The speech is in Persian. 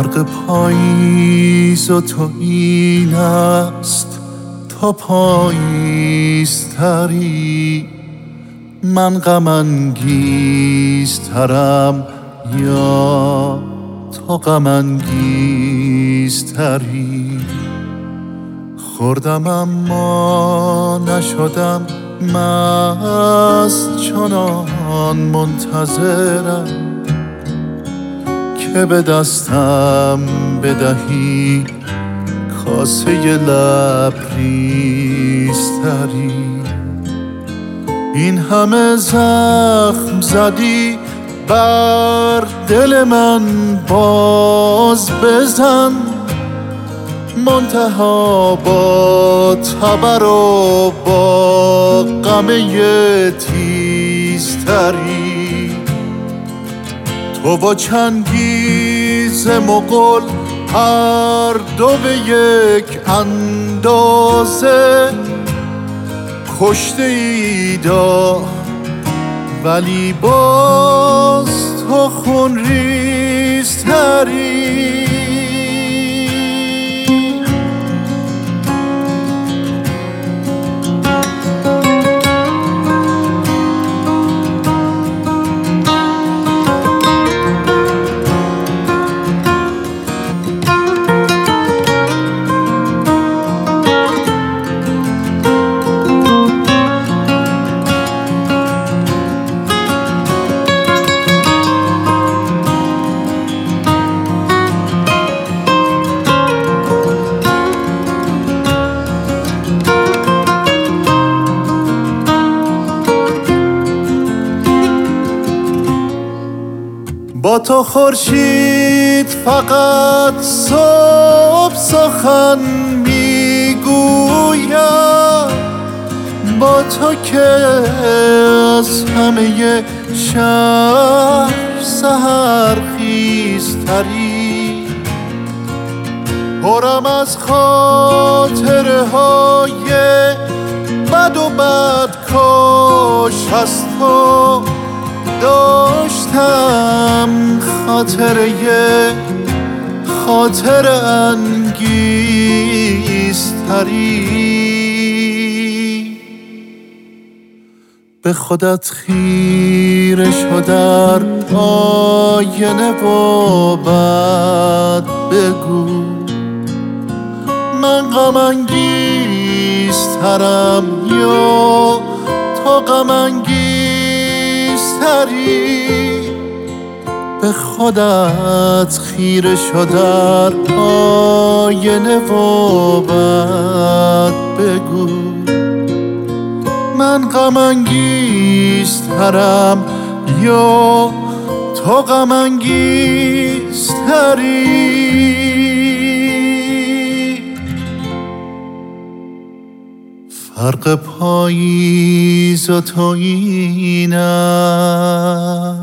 فرق پاییز و تو این است، تو پاییزتری، من غم انگیزترم یا تو غم انگیزتری. خوردم اما نشدم مست، چنان منتظرم که به دستم بدهی کاسه لبریزتری. این همه زخم زدی بر دل من، باز بزن، منتها با تبر و با غم تیزتری. تو و چنگیز مغول هر دو به یک اندازه کشته ایدا، ولی باز تو خونریزتری. با تو خورشید فقط صبح سخن میگوید، با تو که از همه شهر سحرخیزتری. پرم از خاطره های بد و بدکاش از تو داشتم، خاطر انگیزتری. به خودت خیره شو در آینه و بعد بگو من غم انگیزترم یا تو غم انگیزتری. به خودت خیره شو در آینه و بعد بگو من غم انگیزترم یا تو غم انگیزتری. فرق پاییز و تو این است،